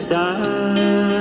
has died.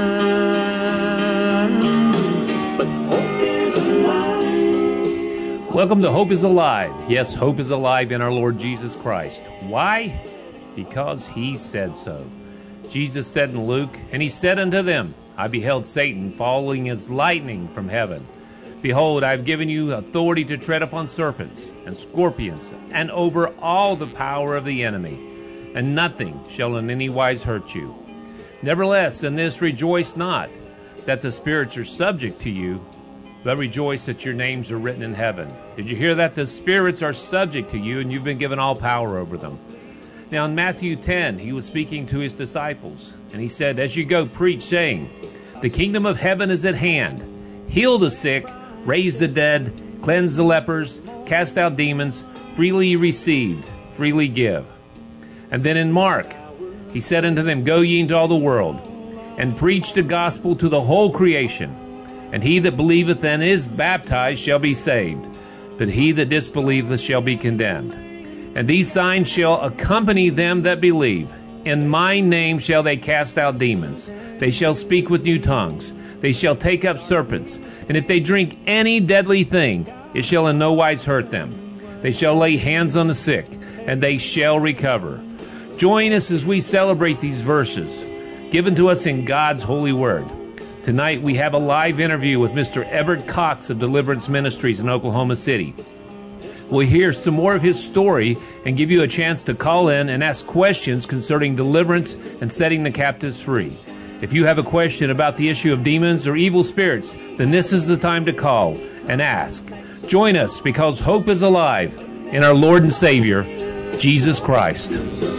But hope is alive. Welcome to Hope is Alive. Yes, hope is alive in our Lord Jesus Christ. Why? Because he said so. Jesus said in Luke, "And he said unto them, I beheld Satan falling as lightning from heaven. Behold, I have given you authority to tread upon serpents and scorpions, and over all the power of the enemy, and nothing shall in any wise hurt you. Nevertheless, in this rejoice not, that the spirits are subject to you, but rejoice that your names are written in heaven." Did you hear that? The spirits are subject to you, and you've been given all power over them. Now in Matthew 10, he was speaking to his disciples, and he said, "As you go, preach, saying, the kingdom of heaven is at hand. Heal the sick, raise the dead, cleanse the lepers, cast out demons. Freely received, freely give." And then in Mark, he said unto them, "Go ye into all the world, and preach the gospel to the whole creation. And he that believeth and is baptized shall be saved, but he that disbelieveth shall be condemned. And these signs shall accompany them that believe. In my name shall they cast out demons. They shall speak with new tongues. They shall take up serpents. And if they drink any deadly thing, it shall in no wise hurt them. They shall lay hands on the sick, and they shall recover." Join us as we celebrate these verses given to us in God's holy word. Tonight we have a live interview with Mr. Everett Cox of Deliverance Ministries in Oklahoma City. We'll hear some more of his story and give you a chance to call in and ask questions concerning deliverance and setting the captives free. If you have a question about the issue of demons or evil spirits, then this is the time to call and ask. Join us because hope is alive in our Lord and Savior, Jesus Christ.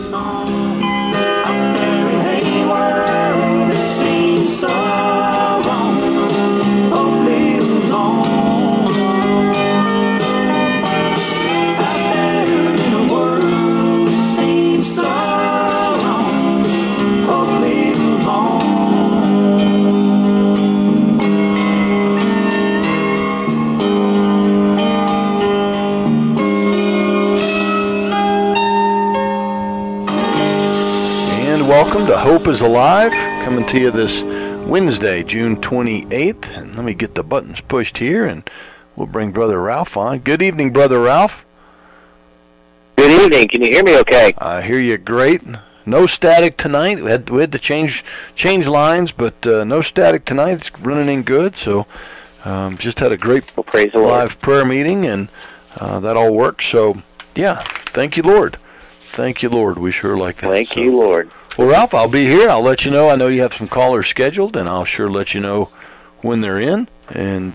Welcome to Hope is Alive, coming to you this Wednesday, June 28th. And let me get the buttons pushed here, and we'll bring Brother Ralph on. Good evening, Brother Ralph. Good evening. Can you hear me okay? I hear you great. No static tonight. We had to change lines, but no static tonight. It's running in good. So just had a great live prayer meeting, and that all worked. So, yeah, thank you, Lord. Thank you, Lord. We sure like that. Thank you, Lord. Well, Ralph, I'll be here. I'll let you know. I know you have some callers scheduled, and I'll sure let you know when they're in. And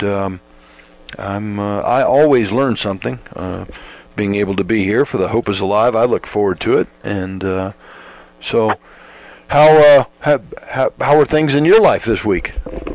I always learn something. Being able to be here for the Hope is Alive, I look forward to it. And so, how are things in your life this week?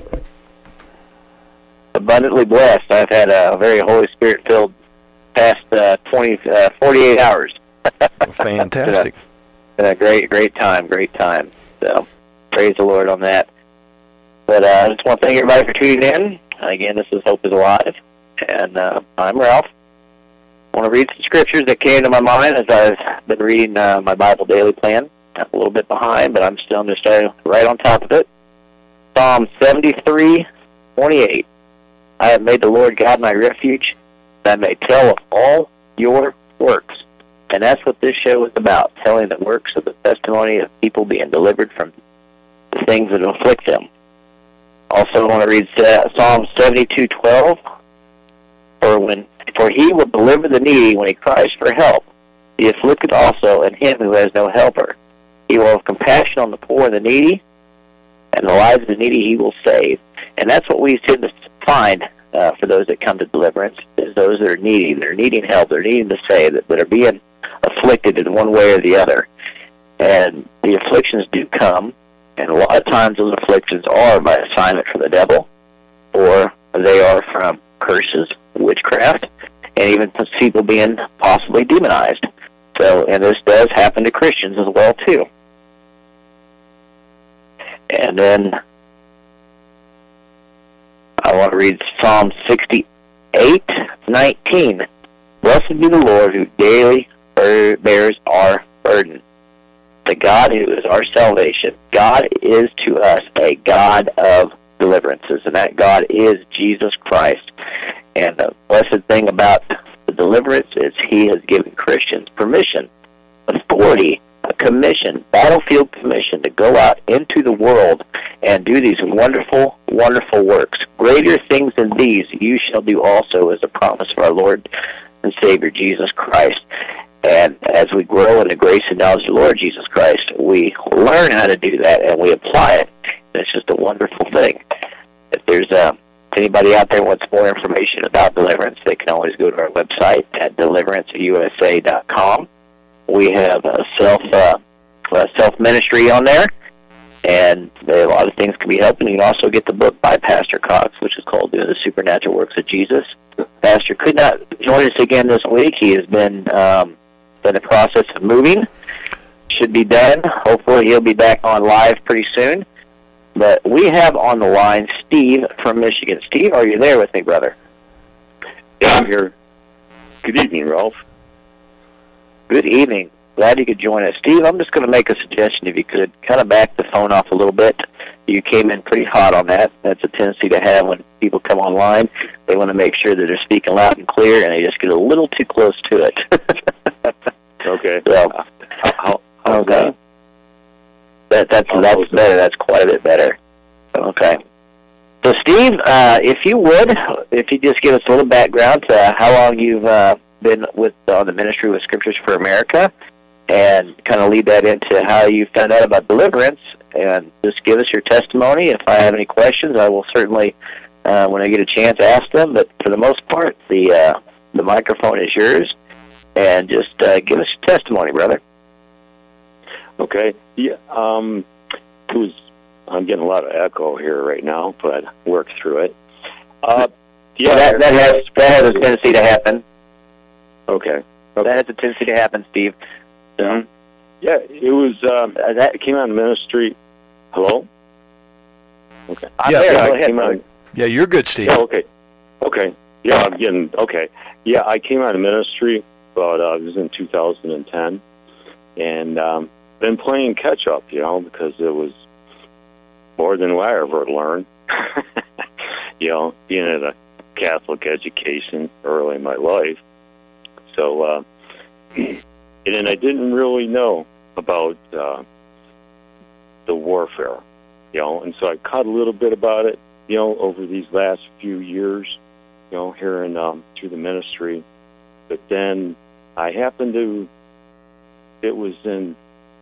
Abundantly blessed. I've had a very Holy Spirit-filled past 48 hours. Fantastic. Been a great time. So, praise the Lord on that. But I just want to thank everybody for tuning in. Again, this is Hope is Alive, and I'm Ralph. I want to read some scriptures that came to my mind as I've been reading my Bible daily plan. I'm a little bit behind, but I'm still just right on top of it. Psalm 73:28. I have made the Lord God my refuge, that I may tell of all your works. And that's what this show is about, telling the works of the testimony of people being delivered from the things that afflict them. Also, I want to read Psalm 72:12. For he will deliver the needy when he cries for help, the afflicted also, and him who has no helper. He will have compassion on the poor and the needy, and the lives of the needy he will save. And that's what we tend to find for those that come to deliverance, is those that are needy, that are needing help, that are needing to save, that are being afflicted in one way or the other. And the afflictions do come, and a lot of times those afflictions are by assignment from the devil, or they are from curses, witchcraft, and even people being possibly demonized. So, and this does happen to Christians as well, too. And then I want to read Psalm 68:19. Blessed be the Lord who daily bears our burden. the God who is our salvation. God is to us a God of deliverances, and that God is Jesus Christ. And the blessed thing about the deliverance is he has given Christians permission, authority, a commission, battlefield commission to go out into the world and do these wonderful, wonderful works. Greater things than these you shall do also, is a promise of our Lord and Savior Jesus Christ. And as we grow in the grace and knowledge of the Lord Jesus Christ, we learn how to do that and we apply it. And it's just a wonderful thing. If there's anybody out there who wants more information about deliverance, they can always go to our website at deliveranceusa.com. We have a self-ministry on there, and a lot of things can be helping. You can also get the book by Pastor Cox, which is called Doing the Supernatural Works of Jesus. Pastor could not join us again this week. He has been in the process of moving. Should be done. Hopefully he'll be back on live pretty soon. But we have on the line Steve from Michigan. Steve, are you there with me, brother? Yeah, I'm here. Good evening, Ralph. Good evening. Glad you could join us. Steve, I'm just going to make a suggestion. If you could kind of back the phone off a little bit. You came in pretty hot on that. That's a tendency to have when people come online. They want to make sure that they're speaking loud and clear, and they just get a little too close to it. Okay. So, okay. That's better. That's quite a bit better. Okay. So, Steve, if you just give us a little background to how long you've been on the ministry with Scriptures for America, and kind of lead that into how you found out about deliverance, and just give us your testimony. If I have any questions, I will certainly, when I get a chance, ask them. But for the most part, the microphone is yours, and just give us your testimony, brother. Okay. Yeah. I'm getting a lot of echo here right now, but work through it. Yeah, that has a tendency to happen. Okay. That has a tendency to happen, Steve. So. Mm-hmm. Yeah, it was. It came out of ministry. Hello. Okay. I'm there. Go ahead. Yeah, you're good, Steve. Yeah, okay. Yeah, I'm getting okay. Yeah, I came out of ministry, but it was in 2010, and been playing catch up, because it was more than I ever learned. Being at a Catholic education early in my life, so and then I didn't really know about the warfare, and so I caught a little bit about it, over these last few years, here in through the ministry. But then I happened to, it was in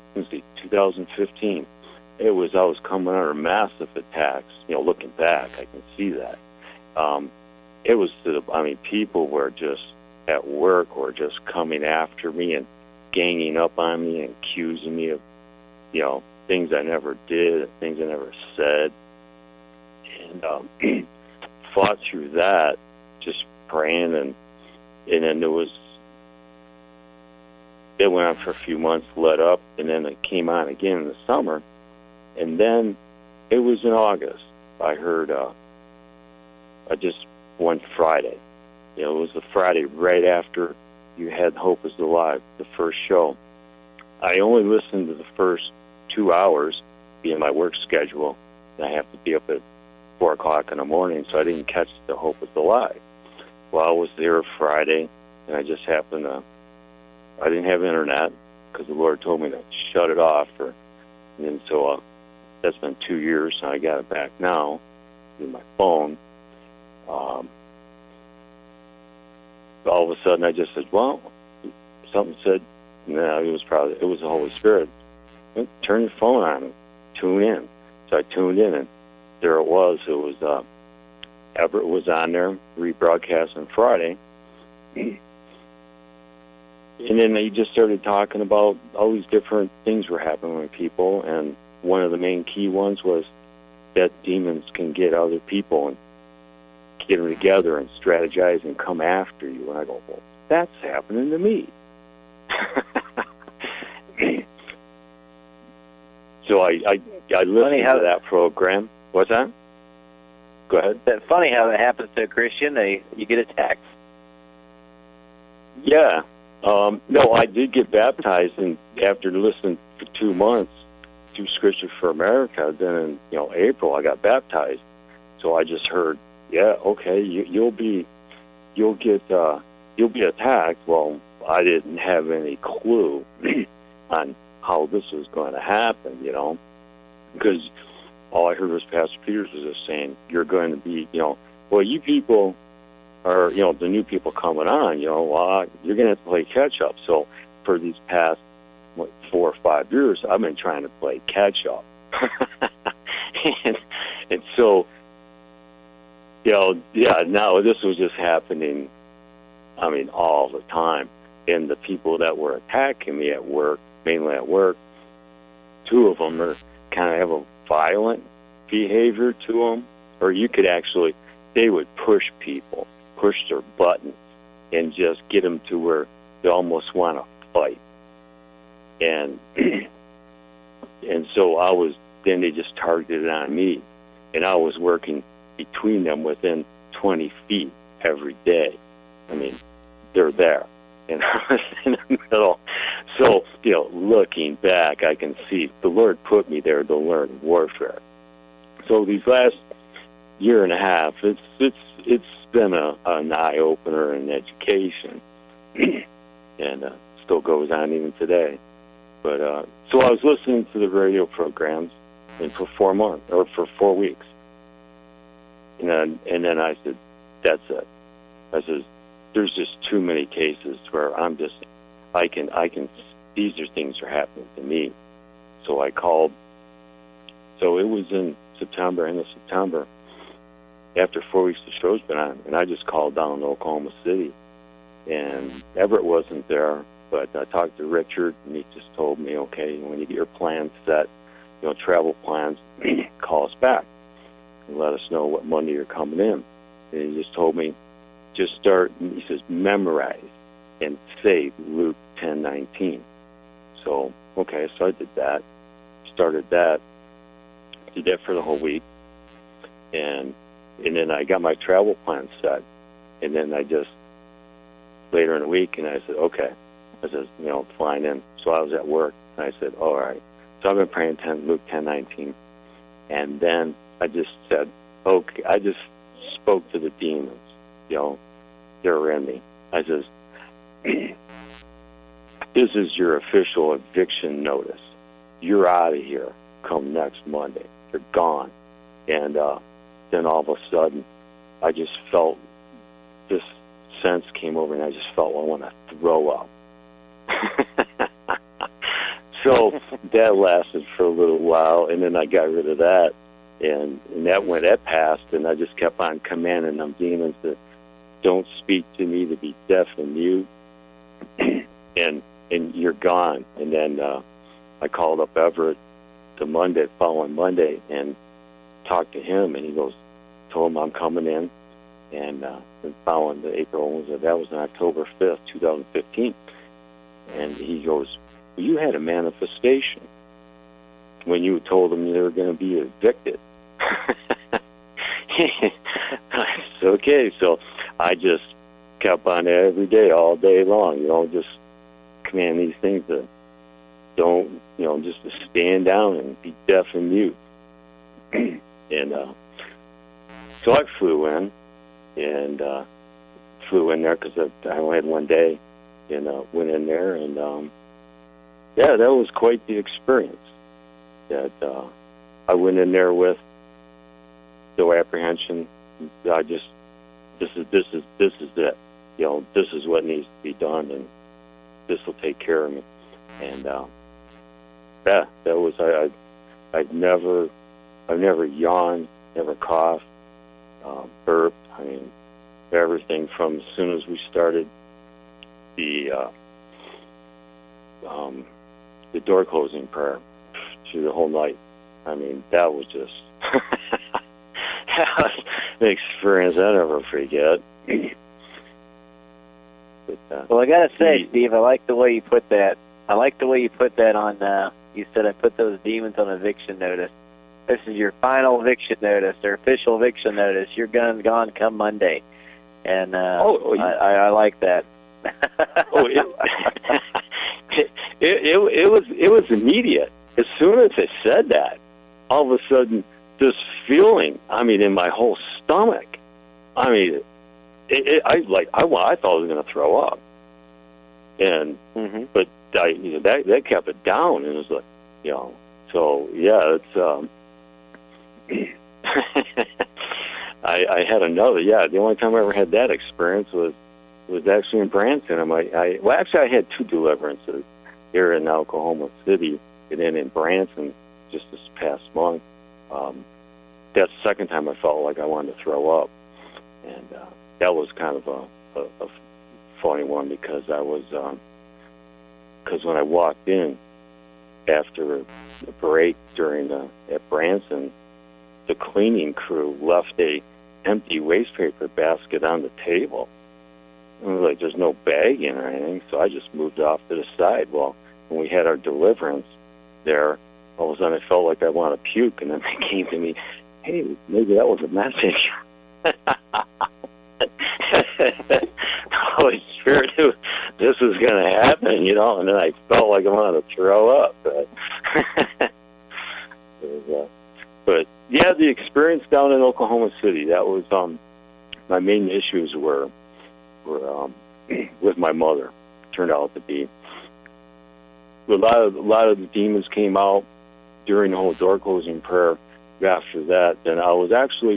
2015. I was coming under massive attacks. Looking back, I can see that. It was people were just at work, or just coming after me and ganging up on me and accusing me of, things I never did, things I never said, and fought through that, just praying, and then it went on for a few months, let up, and then it came on again in the summer, and then it was in August. I heard just one Friday. It was the Friday right after you had Hope is Alive, the first show. I only listened to the first 2 hours, being my work schedule, and I have to be up at 4 o'clock in the morning, so I didn't catch the Hope is Alive. Well, I was there Friday, and I just happened to, I didn't have internet, because the Lord told me to shut it off, and then so that's been 2 years, and I got it back now with my phone. All of a sudden, I just said, well, something said, no, it was the Holy Spirit. Turn your phone on and tune in. So I tuned in, and there it was. It was Everett was on there, rebroadcast on Friday. And then he just started talking about all these different things were happening with people, and one of the main key ones was that demons can get other people and get them together and strategize and come after you. And I go, well, that's happening to me. So I listened to that program. What's that? Go ahead. It's funny how that happens to a Christian. You get attacked. Yeah. No, I did get baptized, and after listening for 2 months through Scripture for America. Then in April I got baptized. So I just heard, yeah, okay, you'll be attacked. Well, I didn't have any clue on how this was going to happen, because all I heard was Pastor Peters was just saying, you're going to be, well, you people are, the new people coming on, well, you're going to have to play catch up. So for these past 4 or 5 years, I've been trying to play catch up. and so, now this was just happening, all the time. And the people that were attacking me at work, mainly at work, 2 of them are kind of have a violent behavior to them, or you could actually, they would push people, push their buttons, and just get them to where they almost want to fight. And so then they just targeted on me, and I was working between them within 20 feet every day. They're there, and I was in the middle. So, looking back, I can see the Lord put me there to learn warfare. So these last year and a half, it's been an eye opener in education, and still goes on even today. But so I was listening to the radio programs, and for 4 weeks, and then I said, "That's it." I said, "There's just too many cases where I can. These things are happening to me." So I called. So it was in September, end of September, after 4 weeks the show's been on, and I just called down to Oklahoma City, and Everett wasn't there, but I talked to Richard, and he just told me, okay, when you get your plans set, travel plans, call us back and let us know what Monday you're coming in. And he just told me, just start, he says, memorize and say Luke 10:19. So, okay, so I did that, started that, did that for the whole week, and then I got my travel plan set, and then I just, later in the week, and I said, okay, I said, flying in. So I was at work, and I said, all right. So I've been praying Luke 10:19, and then I just said, okay, I just spoke to the demons, they were in me. I says, this is your official eviction notice. You're out of here come next Monday. You're gone. And then all of a sudden, I just felt this sense came over, and I just felt I want to throw up. So that lasted for a little while, and then I got rid of that, and that passed, and I just kept on commanding them demons to don't speak to me, to be deaf and mute, and you're gone. And then I called up Everett the following Monday, and talked to him, and he told him I'm coming in, and following the April, that was on October 5th, 2015, and he goes, well, you had a manifestation when you told them they were going to be evicted. It's okay, so I just kept on every day, all day long, just command these things to don't, just to stand down and be deaf and mute. And so I flew in there because I only had 1 day, and went in there, and that was quite the experience. That I went in there with no apprehension. I just, this is it. This is what needs to be done, and this will take care of me. And that was I've never yawned, never coughed, burped. Everything from as soon as we started the door closing prayer through the whole night. That was just an experience I never forget. But, well, I gotta say, Steve, I like the way you put that. I like the way you put that on. You said I put those demons on eviction notice. This is your final eviction notice, or official eviction notice. You're gone come Monday, and I like that. it was immediate. As soon as I said that, all of a sudden, this feeling, in my whole stomach, I thought I was going to throw up. And, but that kept it down, and it was like, so yeah, it's, I had another, the only time I ever had that experience was actually in Branson. I had two deliverances here in Oklahoma City, and then in Branson just this past month. That's the second time I felt like I wanted to throw up, and that was kind of a funny one because because when I walked in after the break at Branson, the cleaning crew left a empty waste paper basket on the table. And it was like, there's no bag in or anything, so I just moved off to the side. Well, when we had our deliverance there, all of a sudden I felt like I wanted to puke, and then they came to me, hey, maybe that was a message. Holy Spirit, this is going to happen, and then I felt like I wanted to throw up. But yeah, the experience down in Oklahoma City, that was my main issues were with my mother. Turned out to be a lot of the demons came out during the whole door closing prayer. After that, then I was actually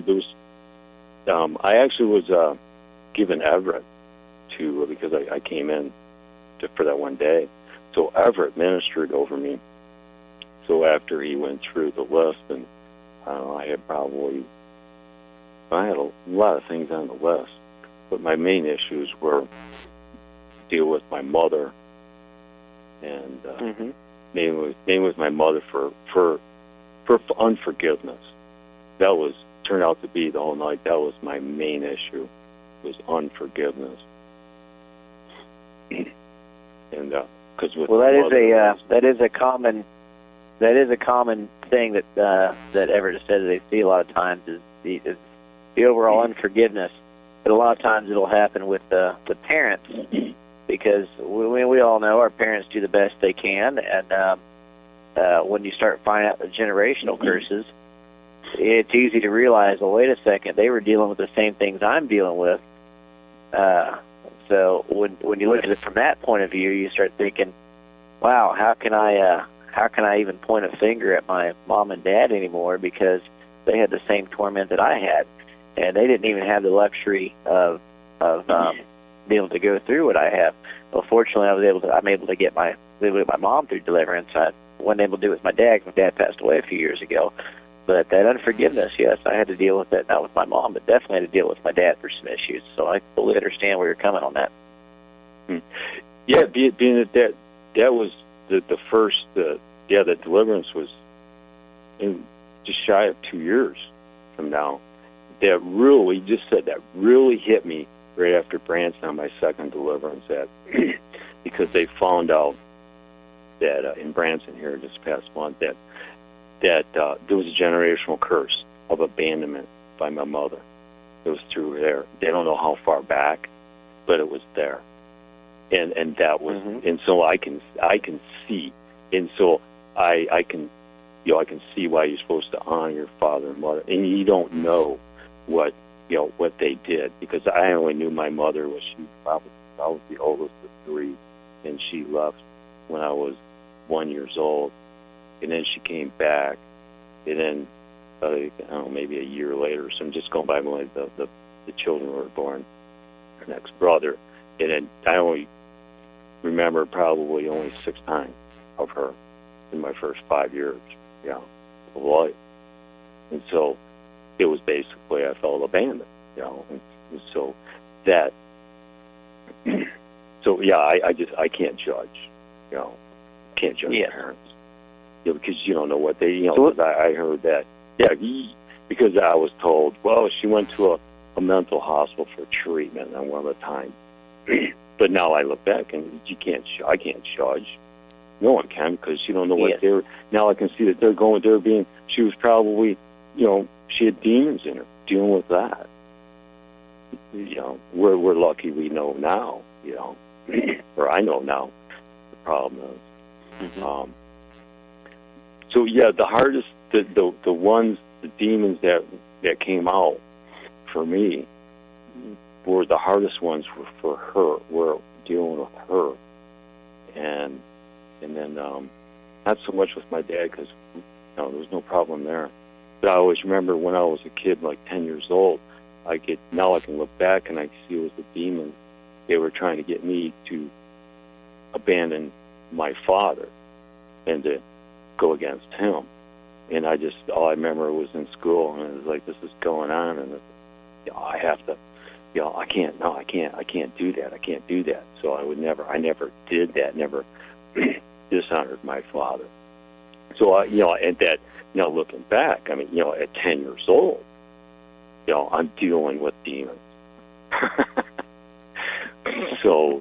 was given Everett because I came in for that one day. So Everett ministered over me. So after he went through the list, and I had a lot of things on the list, but my main issues were deal with my mother, and mainly with my mother for unforgiveness. That turned out to be the whole night. That was my main issue, was unforgiveness. And because that is a common thing that Everett said that they see a lot of times is the overall unforgiveness. But a lot of times it'll happen with the parents, because we all know our parents do the best they can, and when you start finding out the generational curses, it's easy to realize, well, wait a second, they were dealing with the same things I'm dealing with. So when you look at it from that point of view, you start thinking, wow, how can I even point a finger at my mom and dad anymore, because they had the same torment that I had, and they didn't even have the luxury of being able to go through what I have. Well, fortunately, I'm able to get my mom through deliverance. I wasn't able to do it with my dad, because my dad passed away a few years ago. But that unforgiveness, yes, I had to deal with it, not with my mom, but definitely had to deal with my dad for some issues. So I fully understand where you're coming on that. Yeah, being that was the first, the deliverance was in just shy of 2 years from now. That really hit me right after Branson on my second deliverance, because they found out that in Branson here this past month that there was a generational curse of abandonment by my mother. It was through there. They don't know how far back, but it was there, and that was, and so I can see, and so I can see why you're supposed to honor your father and mother, and you don't know what they did, because I only knew my mother I was the oldest of three, and she left when I was 1 year old. And then she came back, and then, I don't know, maybe a year later, so I'm just going by when the children were born, her next brother. And then I only remember probably only 6 times of her in my first 5 years, of life. And so it was basically, I felt abandoned, and so that, I can't judge, can't judge parents. Because you don't know what they, because I heard that, because I was told, well, she went to a mental hospital for treatment on one of the times. But now I look back and I can't judge. No one can, because you don't know what now I can see that she was probably, she had demons in her, dealing with that. We're lucky we know now, or I know now. problem is. So yeah, the hardest, the ones, the demons that came out for me were the hardest ones were for her. We're dealing with her, and then not so much with my dad because there was no problem there. But I always remember when I was a kid, like 10 years old, now I can look back and I see it was the demons. They were trying to get me to abandon my father and to go against him. And all I remember was in school, and it was like, this is going on, and I have to, I can't do that. I can't do that. So I never did that, never dishonored my father. So, and that, looking back, I mean, at 10 years old, I'm dealing with demons. So,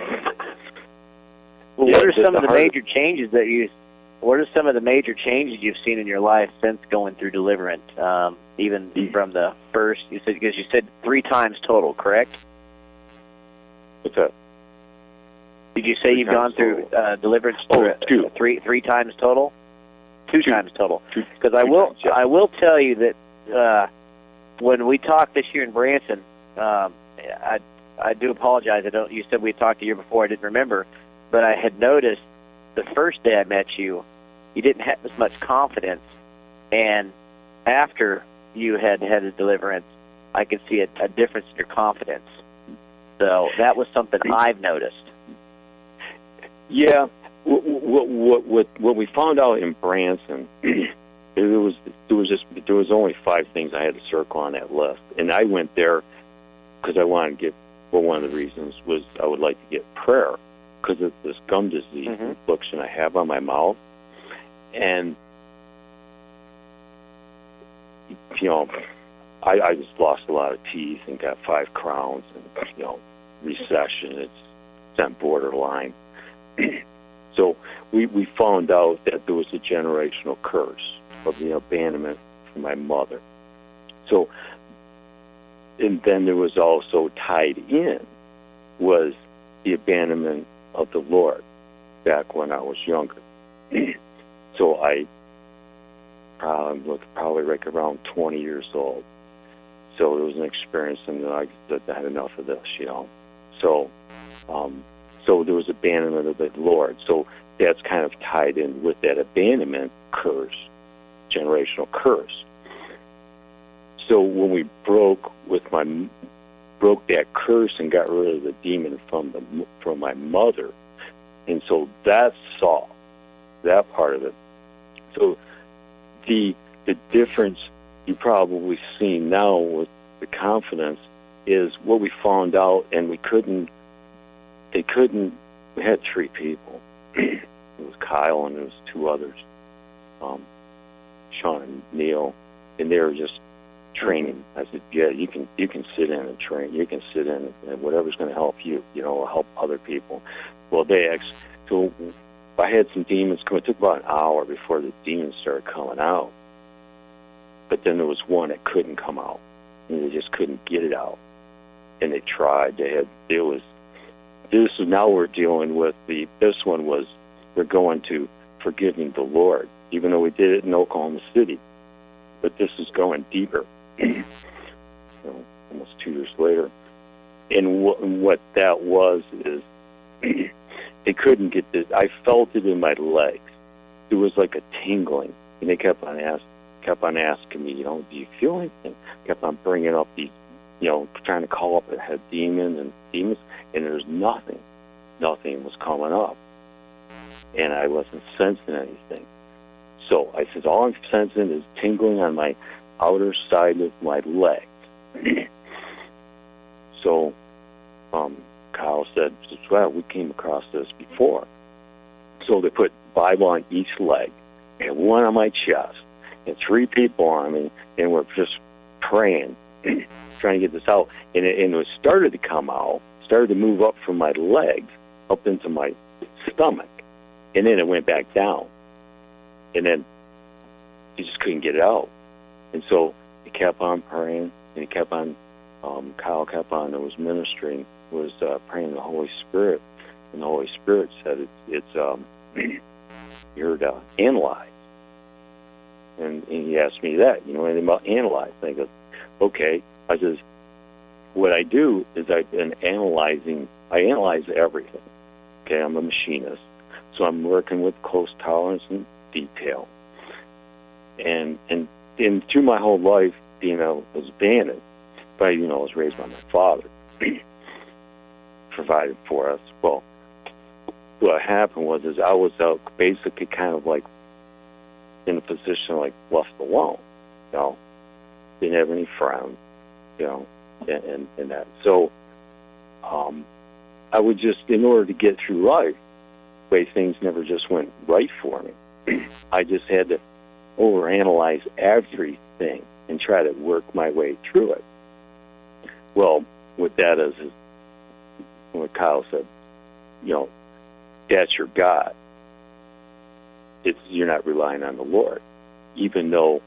well, what are some of the major changes what are some of the major changes you've seen in your life since going through deliverance? Even from the first, because you said 3 times total, correct? What's that? Did you say you've gone through deliverance three times total? Two times total. Because I will tell you that when we talked this year in Branson, I do apologize. You said we talked the year before. I didn't remember, but I had noticed the first day I met you, you didn't have as much confidence, and after you had a deliverance, I could see a difference in your confidence. So that was something I've noticed. Yeah, what we found out in Branson, there was only 5 things I had to circle on that list, and I went there because I wanted to get. Well, one of the reasons was I would like to get prayer because of this gum disease infliction I have on my mouth, and I just lost a lot of teeth and got 5 crowns, and recession. It's borderline. So we found out that there was a generational curse of the abandonment from my mother. So, and then there was also tied in was the abandonment of the Lord back when I was younger. So I probably like around 20 years old. So it was an experience, and I had enough of this, So, so there was abandonment of the Lord. So that's kind of tied in with that abandonment curse, generational curse. So when we broke that curse and got rid of the demon from my mother, and so that solved that part of it. So the difference you probably see now with the confidence is what we found out, and we had 3 people. It was Kyle and there was 2 others, Sean and Neil, and they were just training. I said, yeah, you can sit in and train. You can sit in and whatever's going to help you, help other people. Well, so I had some demons come. It took about an hour before the demons started coming out. But then there was one that couldn't come out, and they just couldn't get it out. And they tried. Now we're dealing with this one was, we're going to forgiving the Lord, even though we did it in Oklahoma City. But this is going deeper. Almost 2 years later. And what that was is they couldn't get this. I felt it in my legs. It was like a tingling. And they kept on asking me, do you feel anything? Kept on bringing up these, trying to call up a demons, and there's nothing. Nothing was coming up. And I wasn't sensing anything. So I said, all I'm sensing is tingling on my outer side of my legs. So Kyle said, well, we came across this before. So they put Bible on each leg and 1 on my chest and 3 people on me, and we're just praying, trying to get this out. And it started to come out, started to move up from my legs up into my stomach, and then it went back down. And then he just couldn't get it out. And so he kept on praying, and he kept on, Kyle kept on, was ministering, was praying the Holy Spirit. And the Holy Spirit said you're to analyze. And he asked me that, you know anything about analyze? And I go, okay. I says, what I do is I've been analyzing. I analyze everything. Okay, I'm a machinist, so I'm working with close tolerance and detail. And through my whole life, you know, I was abandoned. But, you know, I was raised by my father, provided for us. Well, what happened was I was basically kind of like in a position like left alone, you know, didn't have any friends, you know, and that. So I would just, in order to get through life, the way things never just went right for me, I just had to overanalyze everything and try to work my way through it. Well, with that is what Kyle said, you know, that's your God. You're not relying on the Lord, even though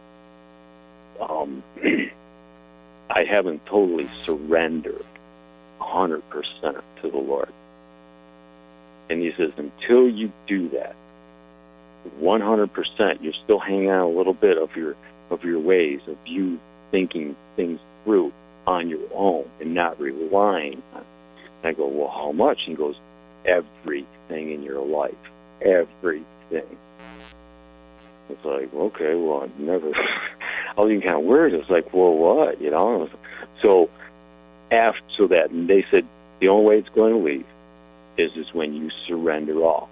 I haven't totally surrendered 100% to the Lord. And he says, until you do that, 100%, you're still hanging on a little bit of your ways, of you thinking things through on your own and not relying on it. And I go, well, how much? And he goes, everything in your life. Everything. It's like, okay, well, I've never... I was even kind of weird. It's like, well, what? You know? So that, and they said, the only way it's going to leave is when you surrender all.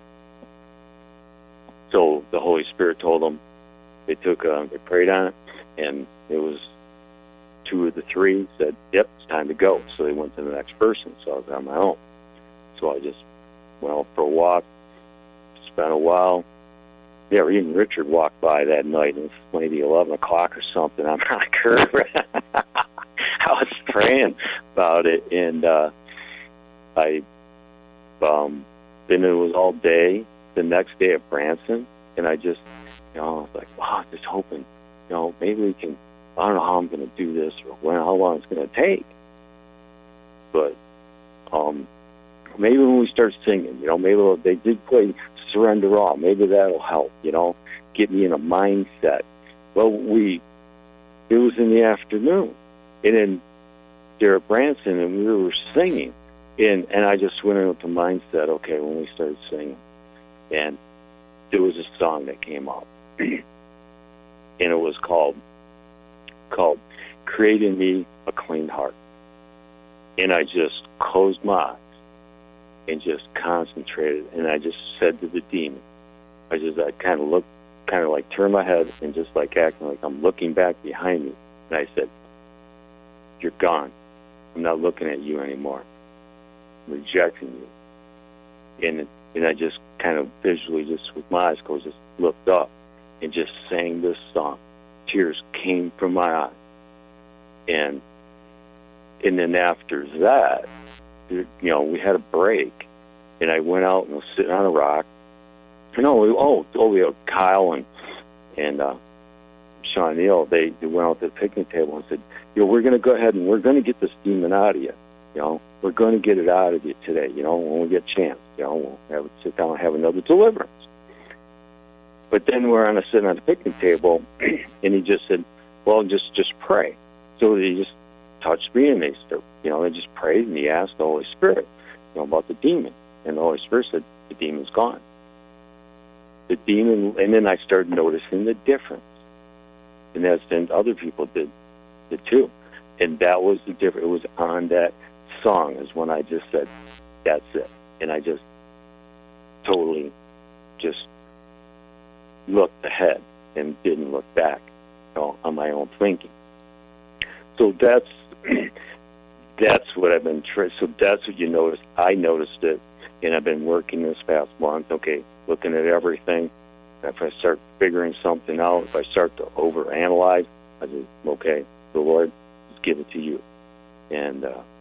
So the Holy Spirit told them, they prayed on it, and it was 2 of the 3 said, yep, it's time to go. So they went to the next person, so I was on my own. So I just went out for a walk, spent a while. Yeah, even Richard walked by that night, and it was maybe 11 o'clock or something. I'm not sure. I was praying about it, and then it was all day, the next day at Branson, and I just, you know, I was like, wow, just hoping, you know, maybe we can, I don't know how I'm going to do this or how long it's going to take. But maybe when we start singing, you know, maybe they did play Surrender All. Maybe that'll help, you know, get me in a mindset. Well, it was in the afternoon, and then there at Branson, and we were singing, and I just went in with the mindset, okay, when we started singing, and there was a song that came up, and it was called Create in Me a Clean Heart. And I just closed my eyes and just concentrated, and I just said to the demon, I kind of looked, kind of like turned my head and just like acting like I'm looking back behind me, and I said, you're gone. I'm not looking at you anymore. I'm rejecting you. And I just kind of visually, just with my eyes closed, just looked up and just sang this song. Tears came from my eyes. And then after that, you know, we had a break, and I went out and was sitting on a rock. And we had Kyle and Sean Neal, they went out to the picnic table and said, you know, we're going to go ahead and we're going to get this demon out of you. You know, we're going to get it out of you today. You know, when we get a chance, you know, we'll sit down and have another deliverance. But then we're sitting on the picnic table, and he just said, well, just pray. So he just touched me, and they just prayed, and he asked the Holy Spirit, you know, about the demon. And the Holy Spirit said, the demon's gone. The demon, and then I started noticing the difference. And then other people did too. And that was the difference. It was on that song is when I just said, that's it. And I just totally just looked ahead and didn't look back, you know, on my own thinking. So that's what I've been trying. So that's what you noticed. I noticed it, and I've been working this past month, okay, looking at everything. If I start figuring something out, if I start to overanalyze, I say, okay, the Lord, just give it to you. And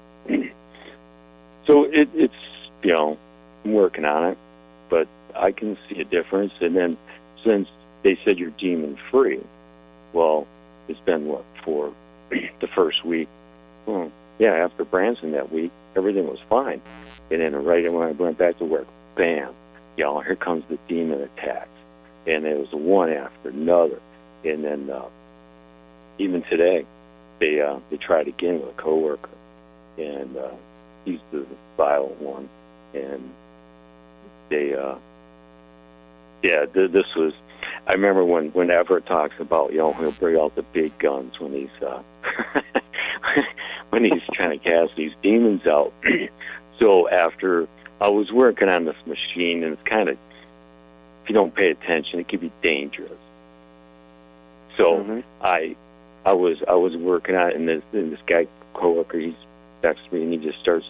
so it's, you know, I'm working on it, but I can see a difference. And then since they said you're demon-free, well, it's been, for the first week? Well, yeah, after Branson that week, everything was fine. And then right when I went back to work, bam, here comes the demon attacks. And it was one after another. And then even today, they tried again with a coworker, and he's the violent one. And they, this was. I remember when Everett talks about, he'll bring out the big guns when he's when he's trying to cast these demons out. So after I was working on this machine, and it's kind of, if you don't pay attention, it can be dangerous. So I was working on it, and this guy coworker, he's next to me, and he just starts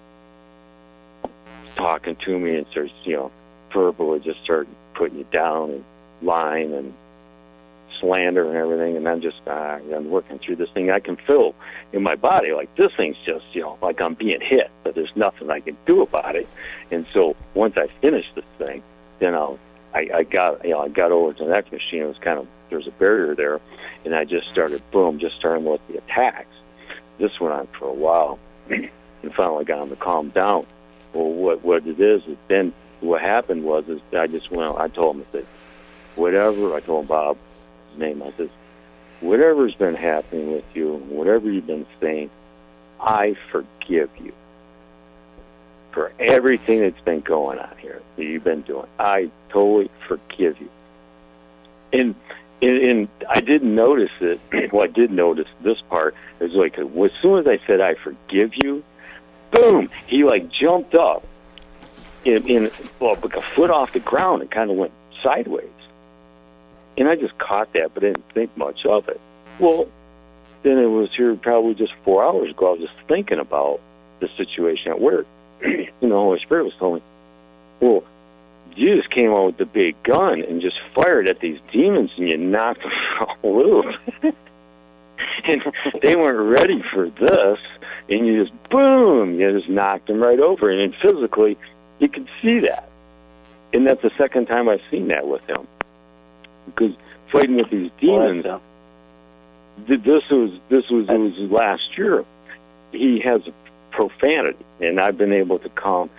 talking to me and starts, verbally just start putting you down and lying and slander and everything. And I'm just I'm working through this thing. I can feel in my body like this thing's just like I'm being hit, but there's nothing I can do about it. And so once I finish this thing, then I got over to the next machine. It was kind of, there's a barrier there, and I just started with the attacks. This went on for a while, and finally got him to calm down. Well, what it is then what happened was I just I told him, I said, whatever, I told Bob, his name, I said, whatever's been happening with you, whatever you've been saying, I forgive you for everything that's been going on here that you've been doing. I totally forgive you. And I didn't notice it. Well, I did notice this part. It was like, as soon as I said, I forgive you, boom, he jumped up like a foot off the ground and kind of went sideways. And I just caught that, but didn't think much of it. Well, then it was here probably just 4 hours ago. I was just thinking about the situation at work. The Holy Spirit was telling me, well, you just came out with the big gun and just fired at these demons, and you knocked them all loose. And they weren't ready for this, and you just, boom, you just knocked them right over. And then physically, you could see that. And that's the second time I've seen that with him. Because fighting with these demons, this was last year. He has profanity, and I've been able to calm,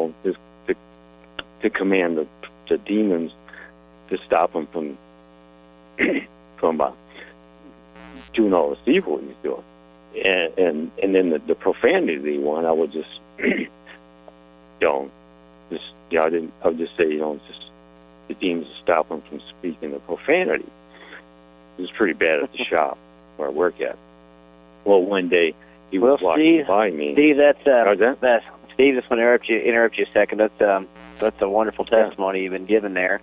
to command the demons to stop him from doing all this evil he's doing. And then the profanity one, I would just I would just say, just the demons to stop him from speaking the profanity. It was pretty bad at the shop where I work at. Well, one day he was walking by me. Steve, Steve, just want to interrupt you a second. That's a wonderful testimony you've been given there.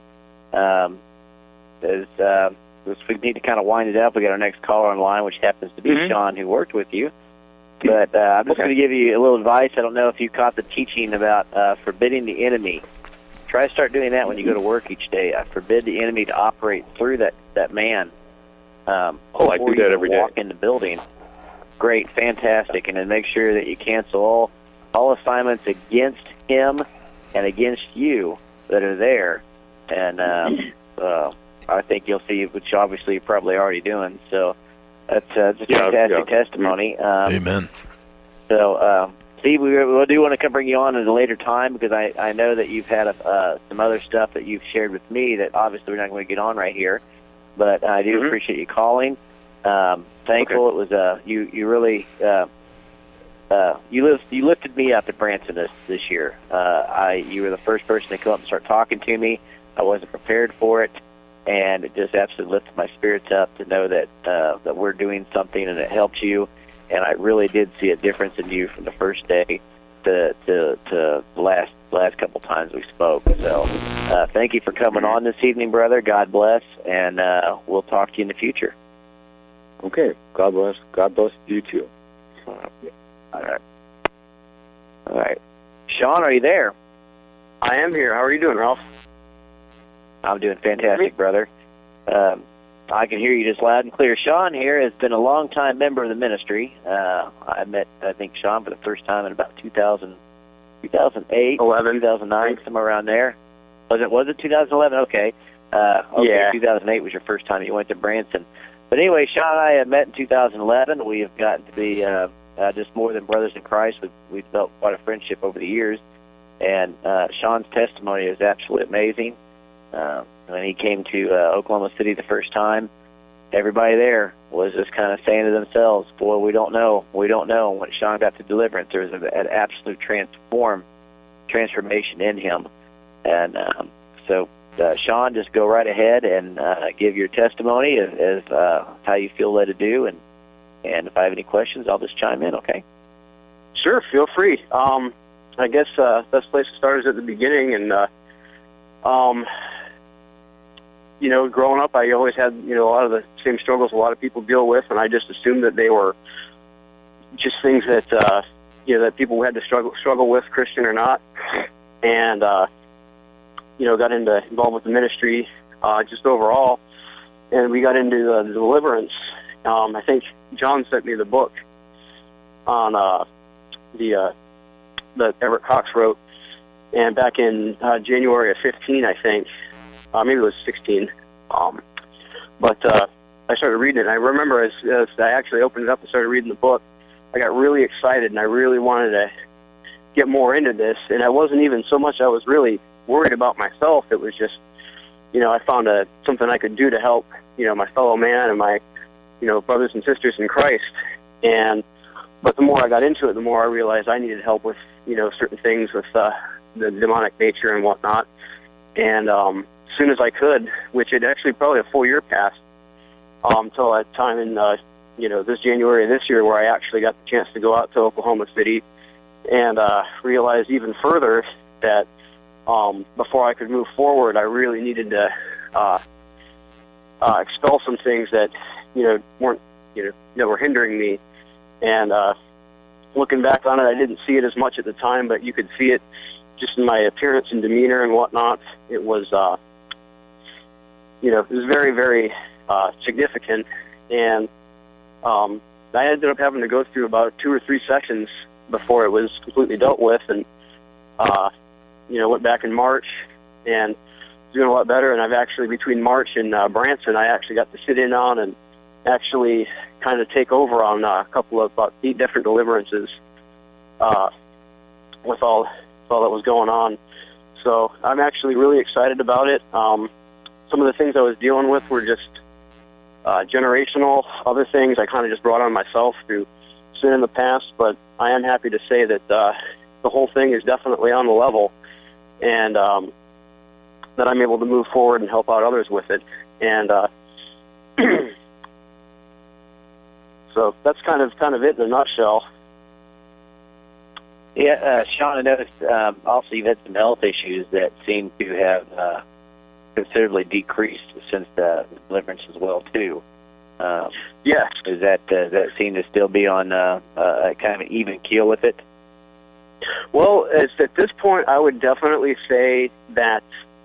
We need to kind of wind it up. We got our next caller on line, which happens to be Sean, who worked with you. But I'm just going to give you a little advice. I don't know if you caught the teaching about forbidding the enemy. Try to start doing that when you go to work each day. I forbid the enemy to operate through that man. I do that every day. Walk in the building. Great, fantastic, and then make sure that you cancel all assignments against him and against you that are there. And I think you'll see, which obviously you're probably already doing. So that's a fantastic testimony. Amen. So, Steve, we do want to come bring you on at a later time, because I know that you've had some other stuff that you've shared with me that obviously we're not going to get on right here. But I do appreciate you calling. Thankful it was you really you lifted me up at Branson this year. You were the first person to come up and start talking to me. I wasn't prepared for it, and it just absolutely lifted my spirits up to know that we're doing something and it helped you. And I really did see a difference in you from the first day to the last couple times we spoke. So thank you for coming on this evening, brother. God bless, and we'll talk to you in the future. Okay. God bless. God bless you too. All right. Sean, are you there? I am here. How are you doing, Ralph? I'm doing fantastic, brother. I can hear you just loud and clear. Sean here has been a long-time member of the ministry. I met, I think, Sean for the first time in about 2008, 2009, somewhere around there. Was it 2011? Okay. Yeah. 2008 was your first time you went to Branson. But anyway, Sean and I had met in 2011. We have gotten to be just more than brothers in Christ. We've built quite a friendship over the years. And Sean's testimony is absolutely amazing. When he came to Oklahoma City the first time, everybody there was just kind of saying to themselves, boy, we don't know. And when Sean got to deliverance, there was an absolute transformation in him. And so, Sean, just go right ahead and give your testimony as how you feel led to do. And if I have any questions, I'll just chime in, okay? Sure, feel free. I guess best place to start is at the beginning. And, growing up, I always had, a lot of the same struggles a lot of people deal with, and I just assumed that they were just things that, that people had to struggle with, Christian or not. And, got involved with the ministry just overall, and we got into the deliverance. I think John sent me the book on that Everett Cox wrote, and back in January of 15, I think, maybe it was 16, but I started reading it, and I remember as I actually opened it up and started reading the book, I got really excited, and I really wanted to get more into this, and I wasn't even so much I was really worried about myself. It was just, I found something I could do to help, my fellow man and my, brothers and sisters in Christ. But the more I got into it, the more I realized I needed help with, certain things with the demonic nature and whatnot. And as soon as I could, which had actually probably a full year passed, till that time in, this January of this year, where I actually got the chance to go out to Oklahoma City and realized even further that before I could move forward, I really needed to expel some things that weren't that were hindering me. And looking back on it, I didn't see it as much at the time, but you could see it just in my appearance and demeanor and whatnot. It was it was very, very significant. And I ended up having to go through about 2 or 3 sessions before it was completely dealt with. And went back in March and doing a lot better. And I've actually, between March and Branson, I actually got to sit in on and actually kind of take over on a couple of about 8 different deliverances with all that was going on. So I'm actually really excited about it. Some of the things I was dealing with were just generational. Other things I kind of just brought on myself through sin in the past. But I am happy to say that the whole thing is definitely on the level, and that I'm able to move forward and help out others with it. And so that's kind of it in a nutshell. Yeah, Sean, I noticed also you've had some health issues that seem to have considerably decreased since the deliverance as well, too. Yes. Does that seem to still be on a kind of an even keel with it? Well, at this point, I would definitely say that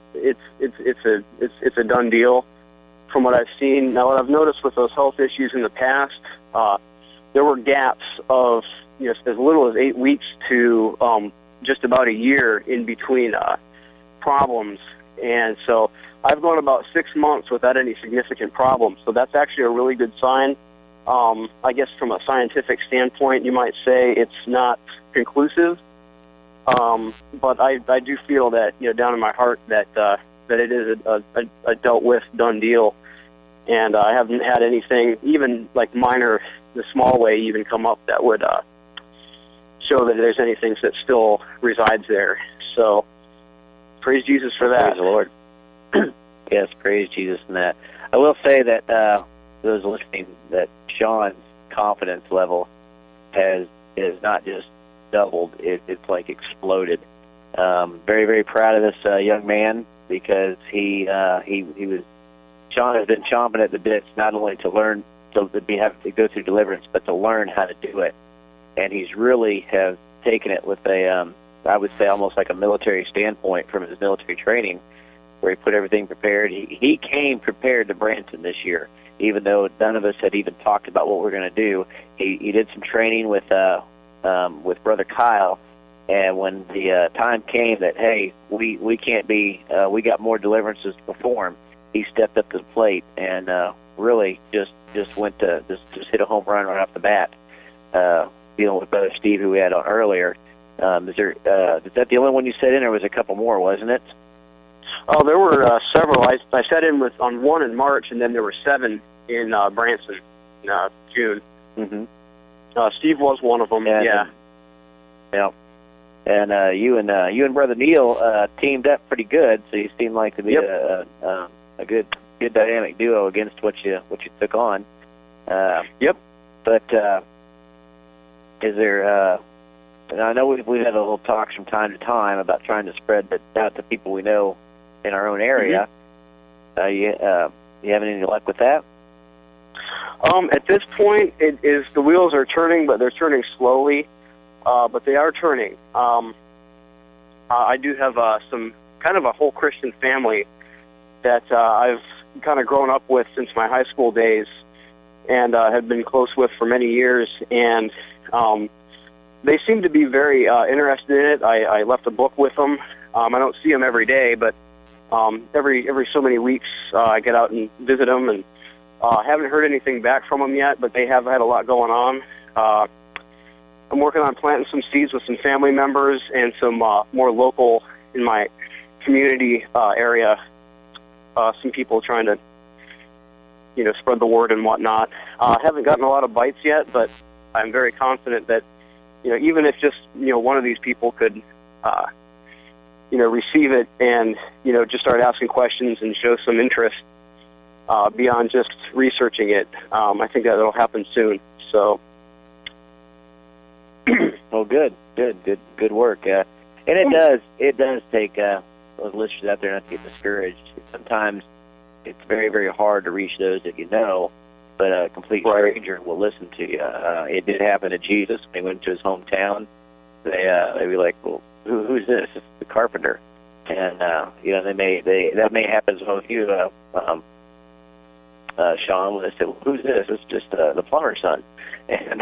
it's a done deal. From what I've seen, now what I've noticed with those health issues in the past, there were gaps of as little as 8 weeks to just about a year in between problems, and so I've gone about 6 months without any significant problems. So that's actually a really good sign. I guess from a scientific standpoint, you might say it's not conclusive, but I do feel that down in my heart that it is a dealt with, done deal. And I haven't had anything, even like minor, the small way, even come up that would show that there's anything that still resides there. So, praise Jesus for that. Praise the Lord. Yes, praise Jesus in that. I will say that those listening, that Sean's confidence level is not just doubled; it's like exploded. Very, very proud of this young man, because he was. Sean has been chomping at the bits, not only to learn to have to go through deliverance, but to learn how to do it. And he's really have taken it with a, I would say, almost like a military standpoint from his military training, where he put everything prepared. He came prepared to Branson this year, even though none of us had even talked about what we're going to do. He did some training with Brother Kyle, and when the time came that, hey, we can't be, we got more deliverances to perform, he stepped up to the plate and really just went to just hit a home run right off the bat. dealing with Brother Steve, who we had on earlier. Is that the only one you set in, or was there a couple more, wasn't it? Oh, there were several. I set in on one in March, and then there were 7 in Branson in June. Mm-hmm. Steve was one of them. Yeah. And you and Brother Neil teamed up pretty good, so you seem like to be a good dynamic duo against what you took on. Yep. But is there? And I know we've had a little talks from time to time about trying to spread that out to people we know in our own area. Mm-hmm. You having any luck with that? At this point, the wheels are turning, but they're turning slowly. But they are turning. I do have some kind of a whole Christian family that I've kind of grown up with since my high school days, and have been close with for many years. And they seem to be very interested in it. I left a book with them. I don't see them every day, but every so many weeks I get out and visit them, and haven't heard anything back from them yet, but they have had a lot going on. I'm working on planting some seeds with some family members and some more local in my community area. Some people trying to, spread the word and whatnot. I haven't gotten a lot of bites yet, but I'm very confident that, even if just, one of these people could, receive it and, just start asking questions and show some interest beyond just researching it, I think that it'll happen soon. So. Well, good work. And it does take those listeners out there not to get discouraged. Sometimes it's very, very hard to reach those that you know, but a complete stranger will listen to you. It did happen to Jesus. When he went to his hometown, they'd be like, well, who's this? It's the carpenter. And, that may happen to some of you, Sean, when they say, well, who's this? It's just the plumber's son. And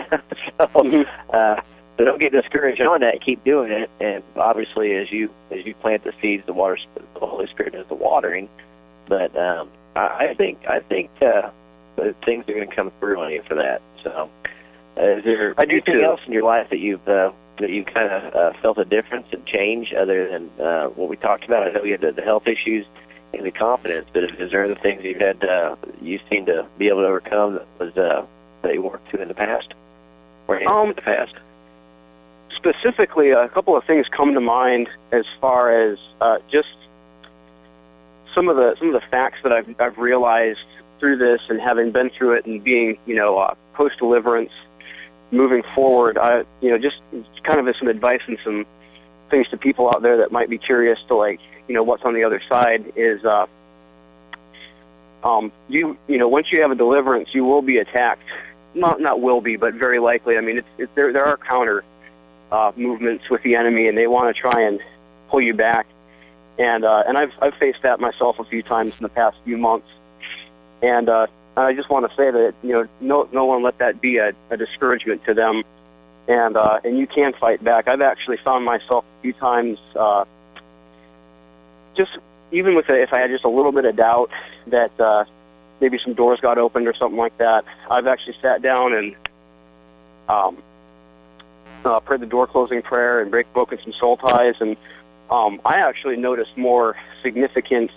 so don't get discouraged on that. Keep doing it. And obviously, as you plant the seeds, the Holy Spirit does the watering. But I think that things are going to come through on you for that. So, is there anything else in your life that you've kind of felt a difference and change other than what we talked about? I know you had the health issues and the confidence, but is there other things you've had you seem to be able to overcome that you worked through in the past or in the past? Specifically, a couple of things come to mind as far as just some of the facts that I've realized through this, and having been through it, and being post deliverance, moving forward. Just kind of some advice and some things to people out there that might be curious to what's on the other side is once you have a deliverance, you will be attacked. Not will be, but very likely. I mean, there are counter movements with the enemy, and they want to try and pull you back. And I've faced that myself a few times in the past few months. And I just want to say that no one let that be a discouragement to them. And you can fight back. I've actually found myself a few times, just even with if I had just a little bit of doubt that maybe some doors got opened or something like that, I've actually sat down and prayed the door closing prayer and broken some soul ties, and I actually noticed more significant,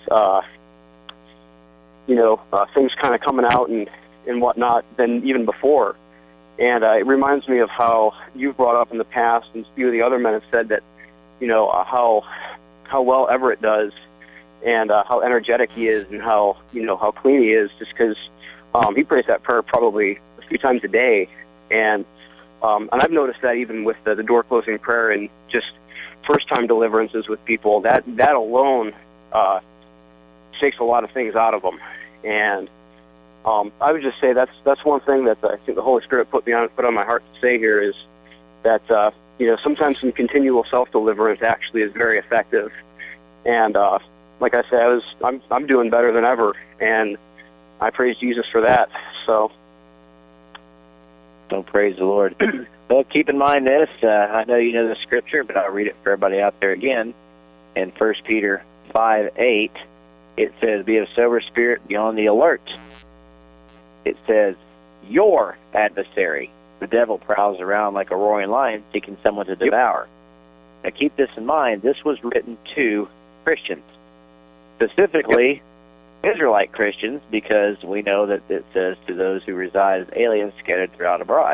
things kind of coming out and whatnot than even before. And it reminds me of how you've brought up in the past, and a few of the other men have said that, how well Everett does, and how energetic he is, and how clean he is, just because he prays that prayer probably a few times a day. And I've noticed that even with the door closing prayer and just first time deliverances with people, that alone takes a lot of things out of them. And I would just say that's one thing that I think the Holy Spirit put on my heart to say here is that sometimes some continual self deliverance actually is very effective. And like I said, I'm doing better than ever, and I praise Jesus for that. So. Don't praise the Lord. Well, keep in mind this. I know you know the scripture, but I'll read it for everybody out there again. In 1 Peter 5:8, it says, "Be of sober spirit, be on the alert." It says, "Your adversary, the devil prowls around like a roaring lion seeking someone to devour. Now keep this in mind, this was written to Christians, specifically Israelite Christians, because we know that it says to those who reside as aliens scattered throughout abroad.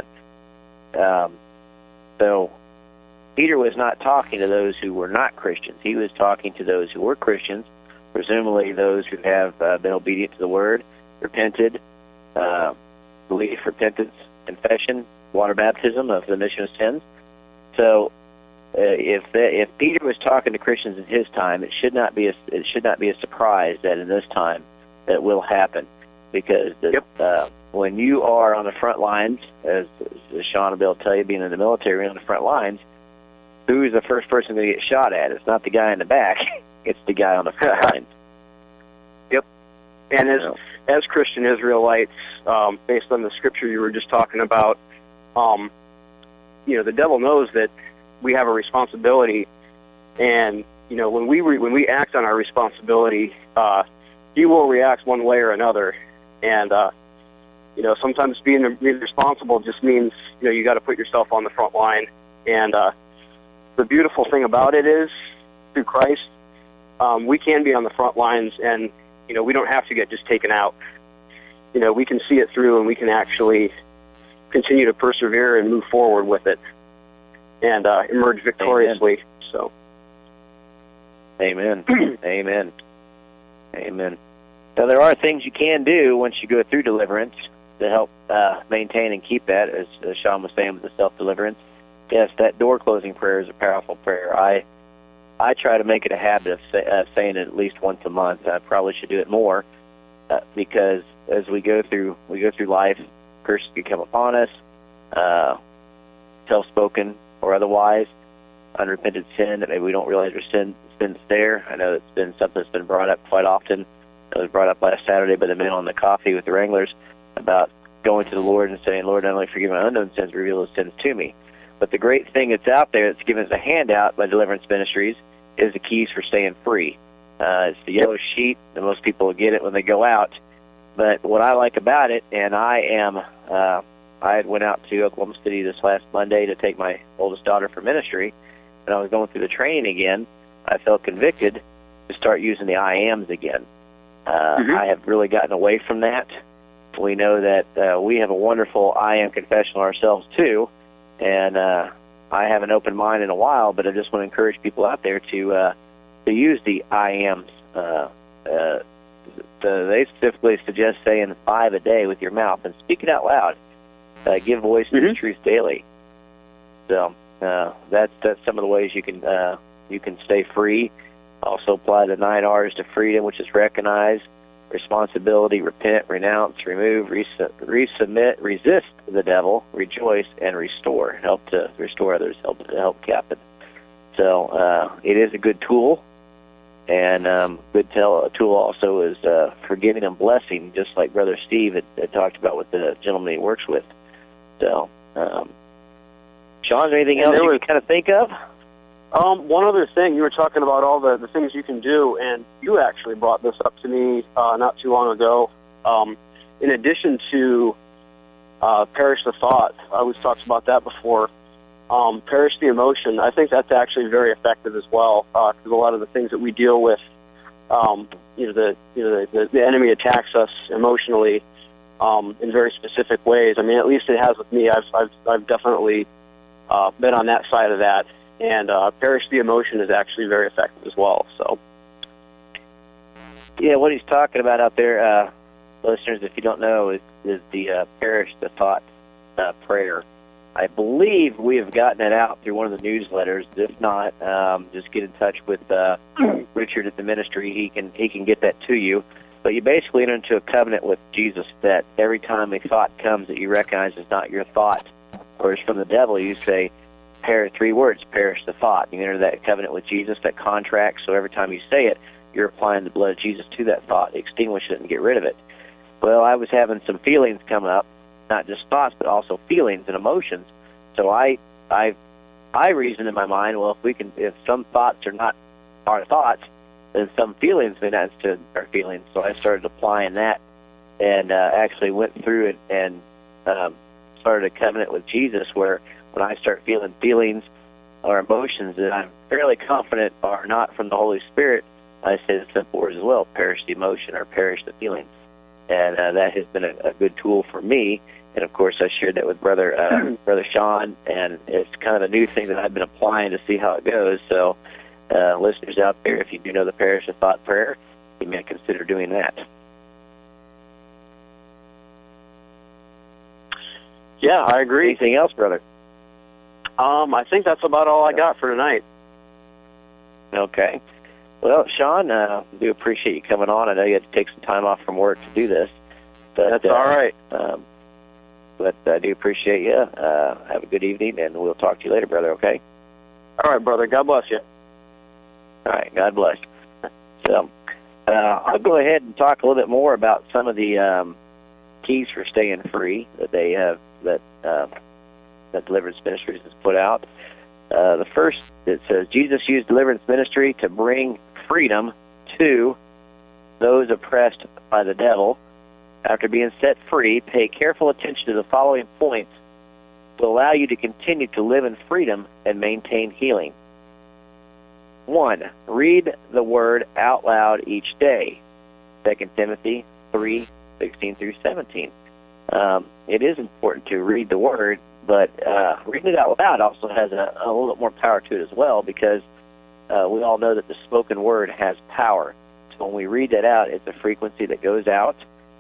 So Peter was not talking to those who were not Christians. He was talking to those who were Christians, presumably those who have been obedient to the Word, repented, belief, repentance, confession, water baptism of the remission of sins. So if Peter was talking to Christians in his time, it should not be a surprise that in this time that will happen, because when you are on the front lines, as Sean and Bill tell you, being in the military on the front lines, who is the first person to get shot at? It's not the guy in the back; it's the guy on the front lines. And as Christian Israelites, based on the scripture you were just talking about, the devil knows that we have a responsibility, and when we act on our responsibility, he will react one way or another. And sometimes being responsible just means you got to put yourself on the front line. And the beautiful thing about it is, through Christ, we can be on the front lines, and we don't have to get just taken out. We can see it through, and we can actually continue to persevere and move forward with it, and emerge victoriously. Amen. So, amen, amen, amen. Now, there are things you can do once you go through deliverance to help maintain and keep that, as Sean was saying with the self-deliverance. Yes, that door-closing prayer is a powerful prayer. I try to make it a habit of saying it at least once a month. I probably should do it more, because as we go through life, curses can come upon us, self-spoken or otherwise, unrepented sin that maybe we don't realize sin's there. I know it's been something that's been brought up quite often. It was brought up last Saturday by the men on the coffee with the Wranglers about going to the Lord and saying, Lord, not only forgive my unknown sins, reveal those sins to me. But the great thing that's out there that's given as a handout by Deliverance Ministries is the keys for staying free. It's the yellow sheet, and most people will get it when they go out. But what I like about it, and I went out to Oklahoma City this last Monday to take my oldest daughter for ministry, and I was going through the training again. I felt convicted to start using the I ams again. I have really gotten away from that. We know that we have a wonderful I am confessional ourselves too, and I haven't opened mine in a while, but I just want to encourage people out there to use the I ams. They specifically suggest saying 5 a day with your mouth and speak it out loud. Give voice to the truth daily. So that's some of the ways you can stay free. Also apply the 9 R's to freedom, which is recognize, responsibility, repent, renounce, remove, resubmit, resist the devil, rejoice, and restore. Help to restore others, help captain. So it is a good tool, and good tool also is forgiving and blessing, just like Brother Steve had talked about with the gentleman he works with. So, Sean, is there anything else you can kind of think of? One other thing, you were talking about all the things you can do, and you actually brought this up to me not too long ago. In addition to perish the thought, I always talked about that before. Perish the emotion. I think that's actually very effective as well, because a lot of the things that we deal with, the enemy attacks us emotionally in very specific ways. I mean, at least it has with me. I've definitely been on that side of that. And perish the emotion is actually very effective as well. So, yeah, what he's talking about out there, listeners, if you don't know, is the perish the thought prayer. I believe we have gotten it out through one of the newsletters. If not, just get in touch with Richard at the ministry. He can get that to you. But you basically enter into a covenant with Jesus that every time a thought comes that you recognize is not your thought or is from the devil, you say, 3 words, perish the thought. You enter that covenant with Jesus, that contract, so every time you say it, you're applying the blood of Jesus to that thought, extinguish it and get rid of it. Well, I was having some feelings come up, not just thoughts, but also feelings and emotions. So I reasoned in my mind, well, if some thoughts are not our thoughts, then some feelings may not to our feelings. So I started applying that, and actually went through it and started a covenant with Jesus where when I start feeling feelings or emotions that I'm fairly confident are not from the Holy Spirit, I say the simple words as well: perish the emotion or perish the feelings. And that has been a good tool for me. And of course, I shared that with Brother Sean, and it's kind of a new thing that I've been applying to see how it goes. So, listeners out there, if you do know the Perish of Thought prayer, you may consider doing that. Yeah, I agree. Anything else, brother? I think that's about all I got for tonight. Okay. Well, Sean, I do appreciate you coming on. I know you had to take some time off from work to do this. But, that's all right. But I do appreciate you. Have a good evening, and we'll talk to you later, brother, okay? All right, brother. God bless you. All right, God bless. So I'll go ahead and talk a little bit more about some of the keys for staying free that they have, that Deliverance Ministries has put out. The first, it says, Jesus used Deliverance Ministry to bring freedom to those oppressed by the devil. After being set free, pay careful attention to the following points to allow you to continue to live in freedom and maintain healing. 1. Read the Word out loud each day. 2 Timothy 3:16 through 17. It is important to read the Word, but reading it out loud also has a little bit more power to it as well, because we all know that the spoken Word has power. So when we read that out, it's a frequency that goes out.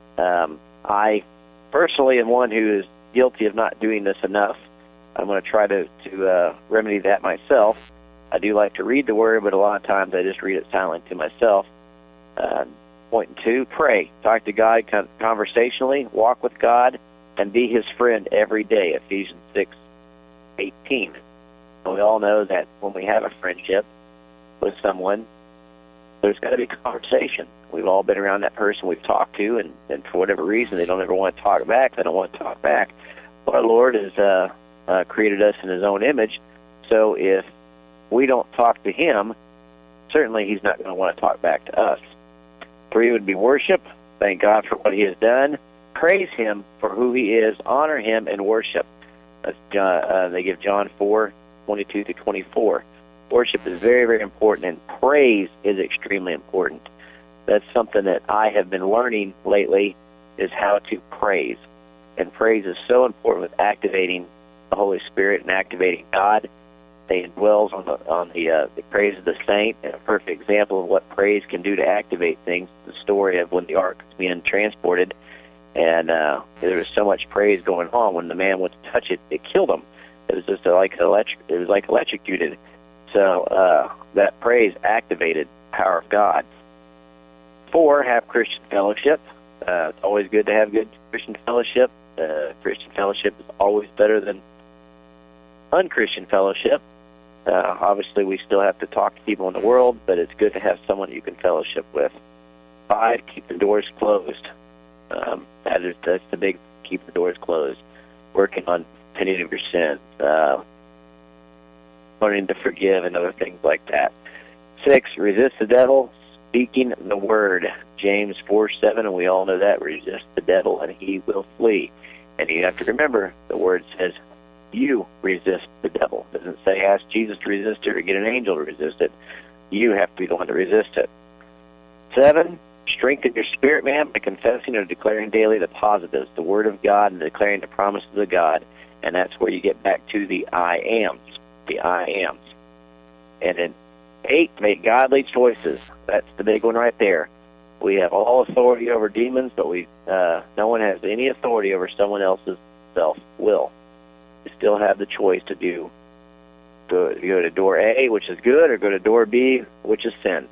I personally am one who is guilty of not doing this enough. I'm going to try to remedy that myself. I do like to read the Word, but a lot of times I just read it silently to myself. Point 2, pray. Talk to God conversationally, walk with God, and be His friend every day, Ephesians 6:18. We all know that when we have a friendship with someone, there's got to be conversation. We've all been around that person we've talked to, and for whatever reason, they don't ever want to talk back. They don't want to talk back. But our Lord has created us in His own image, so if we don't talk to Him, certainly He's not going to want to talk back to us. 3 would be worship. Thank God for what He has done. Praise Him for who He is. Honor Him and worship. They give John 4:22 through 24. Worship is very, very important, and praise is extremely important. That's something that I have been learning lately, is how to praise. And praise is so important with activating the Holy Spirit and activating God. They dwells on the praise of the saint, and a perfect example of what praise can do to activate things. The story of when the ark was being transported, and there was so much praise going on. When the man went to touch it, it killed him. It was just like electrocuted. So that praise activated the power of God. 4, have Christian fellowship. It's always good to have good Christian fellowship. Christian fellowship is always better than unchristian fellowship. Obviously, we still have to talk to people in the world, but it's good to have someone you can fellowship with. 5, keep the doors closed. That's the big, keep the doors closed. Working on repenting of your sins, learning to forgive, and other things like that. 6, resist the devil, speaking the word. James 4:7, and we all know that. Resist the devil, and he will flee. And you have to remember, the word says, you resist the devil. It doesn't say ask Jesus to resist it or get an angel to resist it. You have to be the one to resist it. 7, strengthen your spirit, man, by confessing or declaring daily the positives, the Word of God, and declaring the promises of God. And that's where you get back to the I ams. The I ams. And then 8, make godly choices. That's the big one right there. We have all authority over demons, but no one has any authority over someone else's self-will. You still have the choice to go to door A, which is good, or go to door B, which is sin.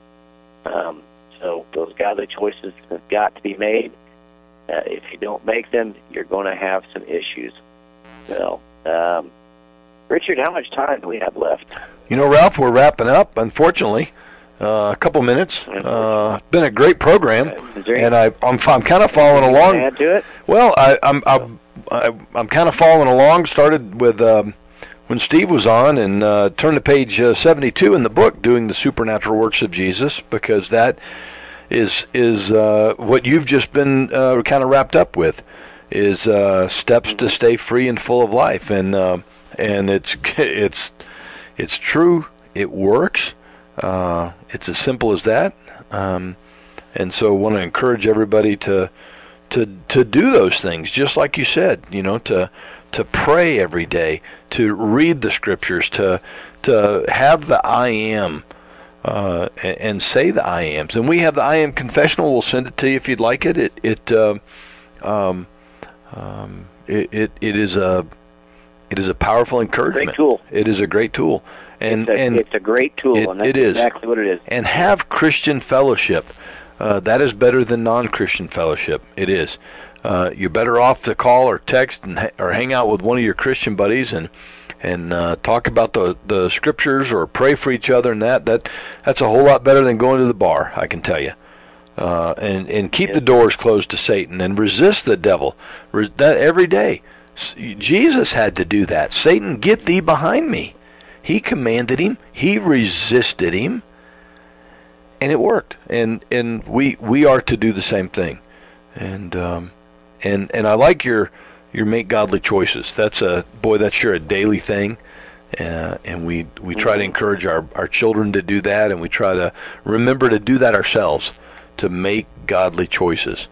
So those godly choices have got to be made. If you don't make them, you're going to have some issues. So, Richard, how much time do we have left? You know, Ralph, we're wrapping up, unfortunately. A couple minutes. Been a great program, and I'm kind of following along. Add to it? Well, I'm kind of following along. Started with when Steve was on, and turned to page 72 in the book, doing the supernatural works of Jesus, because that is what you've just been kind of wrapped up with. is steps to stay free and full of life, and it's true. It works. It's as simple as that. And so I want to encourage everybody to do those things, just like you said, to pray every day, to read the scriptures, to have the I am, and say the I ams. And we have the I am confessional. We'll send it to you if you'd like it. It is a powerful encouragement. Great tool. It is a great tool. And it's a great tool, and that's exactly what it is. And have Christian fellowship. That is better than non-Christian fellowship. It is. You're better off to call or text or hang out with one of your Christian buddies and talk about the scriptures or pray for each other, and that's a whole lot better than going to the bar, I can tell you. And keep the doors closed to Satan and resist the devil. That every day. Jesus had to do that. Satan, get thee behind me. He commanded him. He resisted him. And it worked. And we are to do the same thing. And I like your make godly choices. That's sure a daily thing. And we try to encourage our children to do that, and we try to remember to do that ourselves, to make godly choices.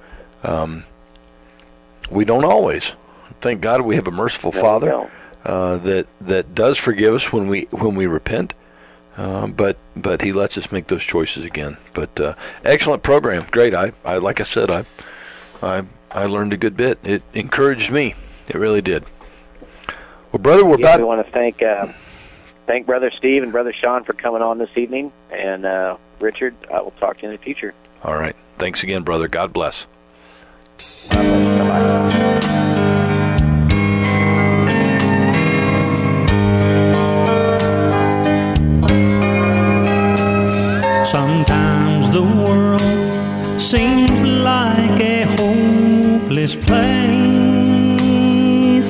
We don't always. Thank God we have a merciful Father that does forgive us when we repent. But He lets us make those choices again. But excellent program, great. I like I said, I learned a good bit. It encouraged me. It really did. Well, brother, we want to thank Brother Steve and Brother Sean for coming on this evening. And Richard, I will talk to you in the future. All right. Thanks again, brother. God bless. Bye-bye. Sometimes the world seems like a hopeless place,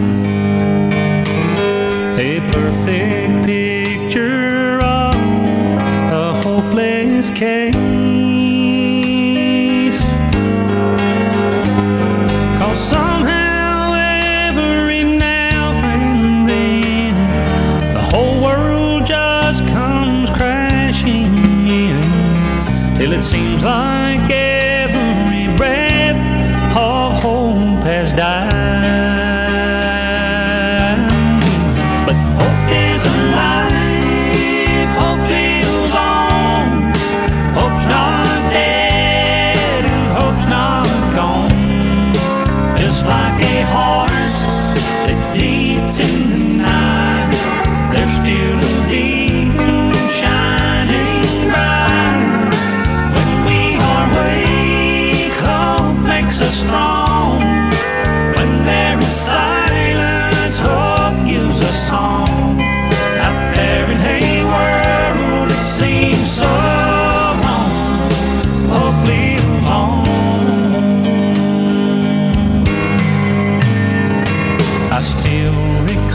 a perfect picture of a hopeless case. 'Cause somehow every now and then the whole world just comes crashing in, till it seems like every breath of hope has died. But hope is alive, hope lives on, hope's not dead and hope's not gone. Just like a heart that beats in the night, there's still a beacon shining bright. When we are weak, hope makes us strong. When there is silence, hope gives us song. Out there in a world that seems so wrong, hope lives on. I still recall